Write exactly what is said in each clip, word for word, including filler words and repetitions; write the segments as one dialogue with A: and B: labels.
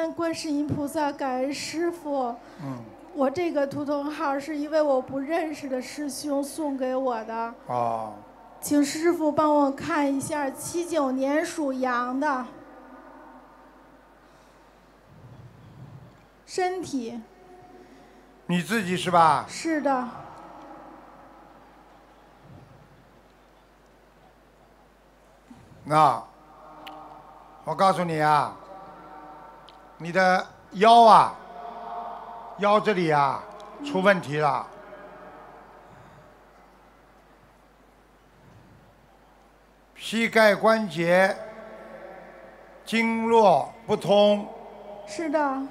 A: 恩观世音菩萨，感恩师傅。
B: 嗯。
A: 我这个图腾号是一位我不认识的师兄送给我的。
B: 哦。
A: 请师傅帮我看一下，七九年属羊的身体。
B: 你自己是吧？
A: 是的。
B: 那，我告诉你啊，你的腰啊，腰这里啊出问题了。膝盖关节经络不通。
A: 是的。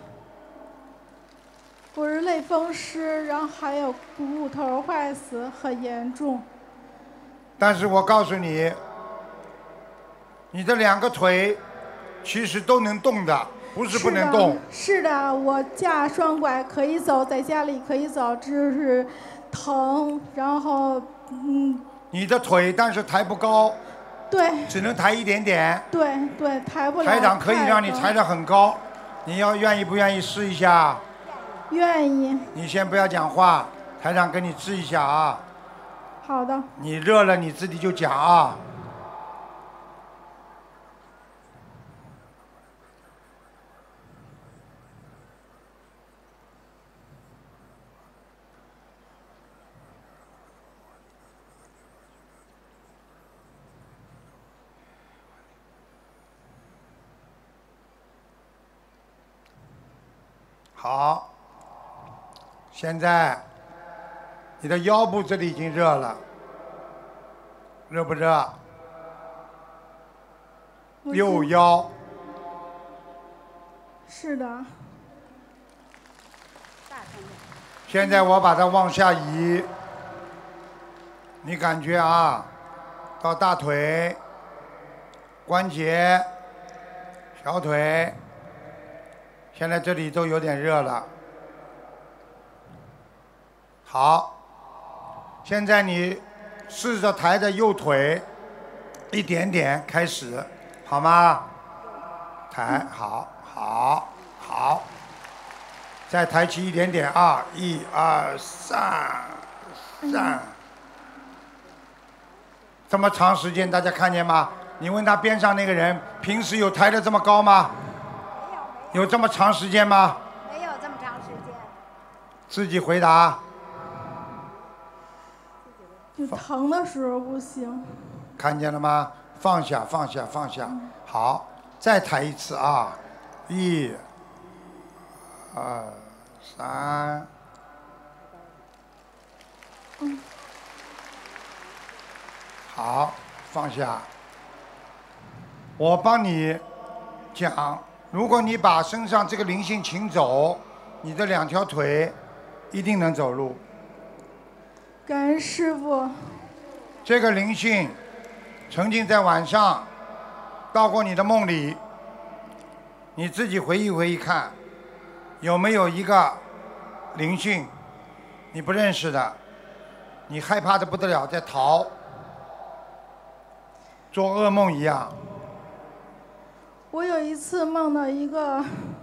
A: 我是类风湿，然后还有骨头坏死，很严重。
B: 但是我告诉你，你的两个腿其实都能动的，不是不能动。
A: 是的，是的，我架双拐可以走，在家里可以走，只是疼，然后嗯。
B: 你的腿但是抬不高。
A: 对。
B: 只能抬一点点。
A: 对对，抬不了。
B: 台长可以让你抬得很高，你要愿意不愿意试一下？
A: 愿意。
B: 你先不要讲话，台长跟你治一下啊。
A: 好的。
B: 你热了你自己就讲啊。好，现在你的腰部这里已经热了，热不热？右腰。
A: 是的。
B: 现在我把它往下移，你感觉啊，到大腿、关节、小腿。现在这里都有点热了。好，现在你试着抬着右腿，一点点开始，好吗？抬，好，好，好。再抬起一点点啊！一二三，三。这么长时间，大家看见吗？你问他边上那个人，平时有抬得这么高吗？有这么长时间吗？
C: 没有这么长时间。
B: 自己回答。
A: 就疼的时候不行。
B: 看见了吗？放下，放下，放下。好，再抬一次啊！一、二、三。
A: 嗯。
B: 好，放下。我帮你讲。如果你把身上这个灵性请走，你的两条腿一定能走路。
A: 感恩师父。
B: 这个灵性曾经在晚上到过你的梦里，你自己回忆回忆看，有没有一个灵性你不认识的，你害怕的不得了，在逃，做噩梦一样。
A: 我有一次梦到一个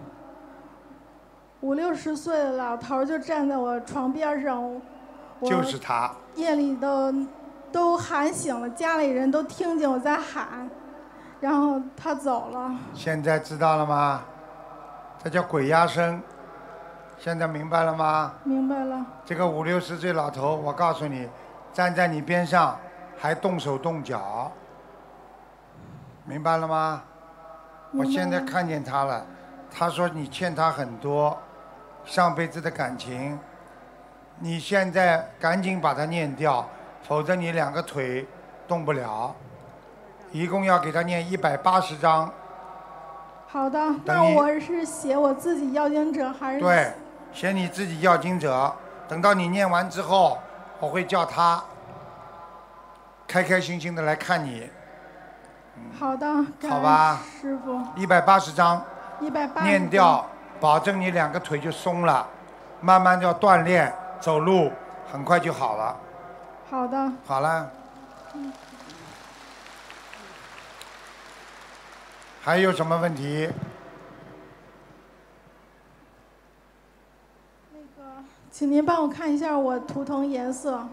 A: 五六十岁的老头，就站在我床边上，
B: 就是他。
A: 夜里都都喊醒了，家里人都听见我在喊，然后他走了。
B: 现在知道了吗？这叫鬼压身。现在明白了吗？
A: 明白了。
B: 这个五六十岁老头，我告诉你，站在你边上还动手动脚，明白了吗？我现在看见他了，他说你欠他很多，上辈子的感情，你现在赶紧把它念掉，否则你两个腿动不了。一共要给他念一百八十章。
A: 好的，那我是写我自己要经者还是？
B: 对，写你自己要经者。等到你念完之后，我会叫他开开心心的来看你。
A: 好的，
B: 好吧，
A: 师傅。
B: 一百八十章，
A: 一百八十
B: 念掉，保证你两个腿就松了，慢慢要锻炼走路，很快就好了。
A: 好的。
B: 好了。
A: 嗯。
B: 还有什么问题？
A: 请您帮我看一下我图腾颜色。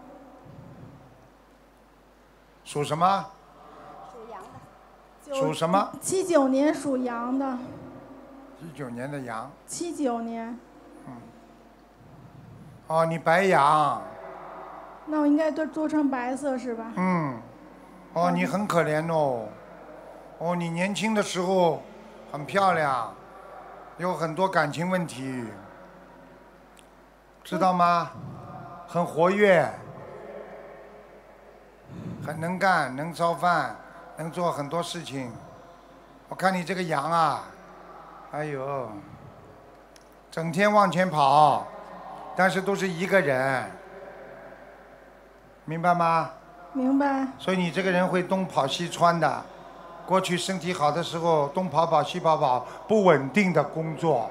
B: 属什么？
C: 属羊的。
B: 属什么？
A: 七九年属羊的。
B: 一九年的羊。
A: 七九年。
B: 嗯。哦，你白羊。
A: 那我应该都做成白色是吧？
B: 嗯。哦，你很可怜哦。哦，你年轻的时候很漂亮，有很多感情问题，知道吗？很活跃，很能干，能烧饭，能做很多事情。我看你这个羊啊，哎呦，整天往前跑，但是都是一个人，明白吗？
A: 明白。
B: 所以你这个人会东跑西窜的。过去身体好的时候，东跑跑西跑跑，不稳定的工作，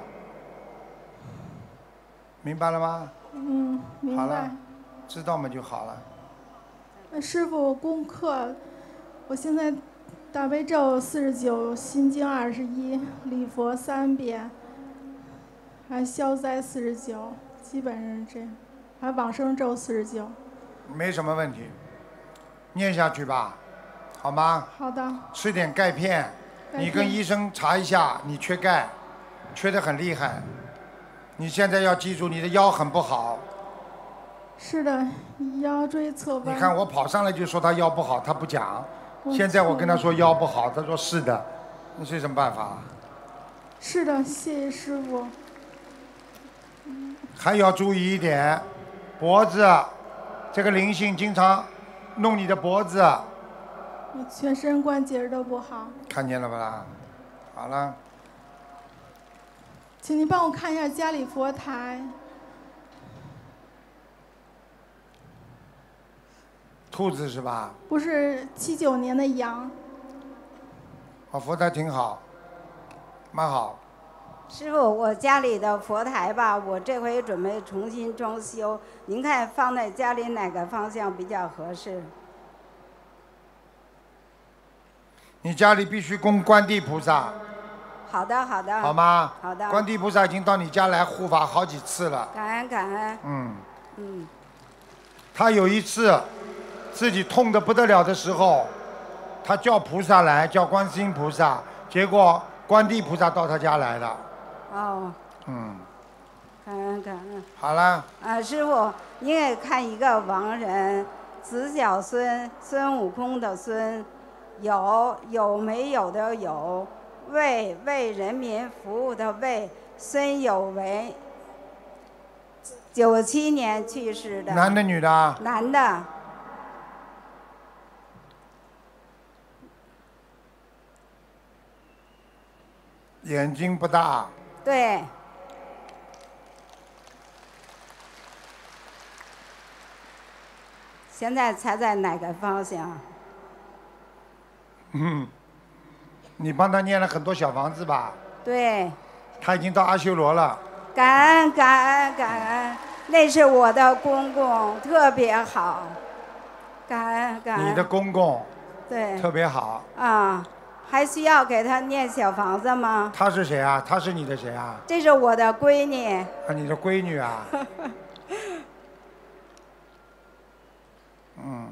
B: 明白了吗？
A: 嗯，明白
B: 好了。知道嘛就好了。
A: 那师傅，功课，我现在大悲咒四十九，心经二十一，礼佛三遍，还消灾四十九，基本上是这样，还往生咒四十九。
B: 没什么问题，念下去吧，好吗？
A: 好的。
B: 吃点钙片，
A: 钙片
B: 你跟医生查一下，你缺钙，缺得很厉害。你现在要记住，你的腰很不好。
A: 是的，腰椎侧弯。
B: 你看我跑上来就说他腰不好，他不讲。
A: 我
B: 现在我
A: 错了
B: 跟他说腰不好，他说是的，那是什么办法？
A: 是的，谢谢师傅。
B: 还要注意一点，脖子，这个灵性经常弄你的脖子，
A: 我全身关节都不好，
B: 看见了吧啦？好了，
A: 请您帮我看一下家里佛台。
B: 兔子是吧？
A: 不是七九年的羊。
B: 哦，佛台挺好，蛮好。
C: 师傅，我家里的佛台吧，我这回准备重新装修，您看放在家里哪个方向比较合适？
B: 你家里必须供观地菩萨。
C: 好的，好的。
B: 好吗？
C: 好的。
B: 观地菩萨已经到你家来护法好几次了。
C: 感恩感恩。
B: 嗯。
C: 嗯。
B: 他有一次自己痛得不得了的时候，他叫菩萨来，叫观世音菩萨，结果观地菩萨到他家来了。
C: 哦。
B: 嗯。
C: 感恩感恩。
B: 好了。
C: 啊，师傅，您也看一个亡人，子小孙，孙悟空的孙，有有没有的有，为为人民服务的为，孙有为，九七年去世的。
B: 男的女的啊？
C: 男的。
B: 眼睛不大。
C: 对。现在猜在哪个方向？
B: 嗯，你帮他念了很多小房子吧？
C: 对。
B: 他已经到阿修罗了。
C: 感恩感恩感恩，那是我的公公，特别好。感恩感恩。
B: 你的公公。
C: 对。
B: 特别好。
C: 啊，还需要给他念小房子吗？
B: 他是谁啊？他是你的谁啊？
C: 这是我的闺女。
B: 啊，你的闺女啊。嗯。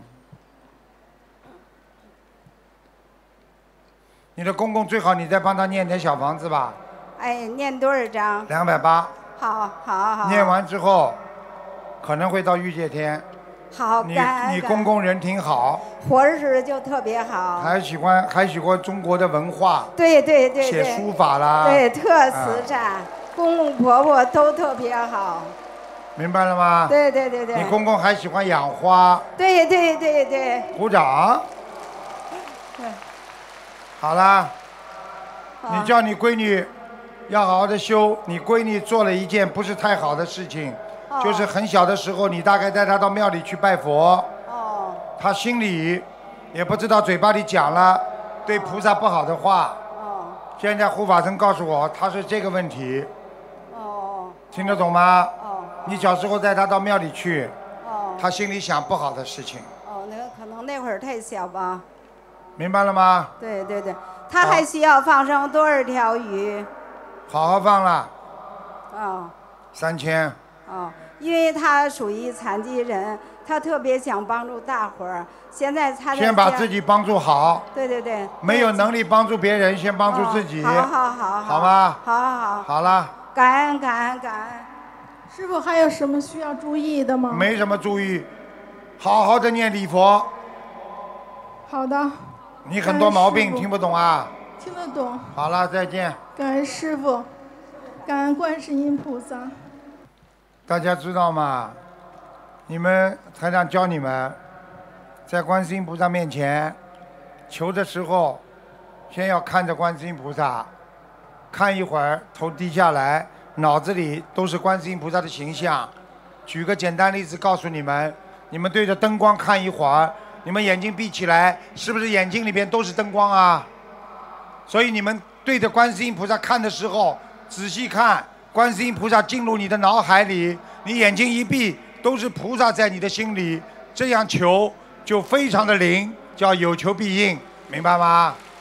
B: 你的公公最好你再帮他念点小房子吧。
C: 哎，念多少章？
B: 两百八。
C: 好，好，好。
B: 念完之后，可能会到御界天。
C: 好，
B: 你
C: 感恩。
B: 你公公人挺好。
C: 活着时就特别好。
B: 还喜欢还喜欢中国的文化。
C: 对对对对。
B: 写书法啦。
C: 对，特慈善，公公婆婆都特别好。
B: 明白了吗？
C: 对对对对。
B: 你公公还喜欢养花。
C: 对对对对。
B: 鼓掌。
C: 对。
B: 好啦。你叫你闺女要好好的修。你闺女做了一件不是太好的事情，
C: 哦、
B: 就是很小的时候，你大概带她到庙里去拜佛。
C: 哦。
B: 她心里也不知道嘴巴里讲了对菩萨不好的话。
C: 哦。
B: 现在护法神告诉我，她是这个问题。
C: 哦。
B: 听得懂吗？
C: 哦。
B: 你小时候带她到庙里去。
C: 哦。
B: 她心里想不好的事情。
C: 哦，那可能那会儿太小吧。
B: 明白了吗？
C: 对对对，他还需要放生多少条鱼？
B: 好好放了。
C: 哦。
B: 三千。
C: 哦，因为他属于残疾人，他特别想帮助大伙儿。现在他在
B: 先把
C: 家
B: 自己帮助好。
C: 对对对。
B: 没有能力帮助别人，先帮助自己。
C: 哦、好好好
B: 好吗？
C: 好好好。
B: 好了。
C: 感恩感恩感恩。
A: 师傅还有什么需要注意的吗？
B: 没什么注意，好好的念礼佛。
A: 好的。
B: 你很多毛病听不懂啊？
A: 听得懂。
B: 好了，再见。
A: 感恩师傅，感恩观世音菩萨。
B: 大家知道吗？你们台长教你们，在观世音菩萨面前求的时候，先要看着观世音菩萨，看一会儿，头低下来，脑子里都是观世音菩萨的形象。举个简单例子告诉你们，你们对着灯光看一会儿，你们眼睛闭起来，是不是眼睛里边都是灯光啊？所以你们对着观世音菩萨看的时候，仔细看，观世音菩萨进入你的脑海里，你眼睛一闭，都是菩萨在你的心里，这样求就非常的灵，叫有求必应，明白吗？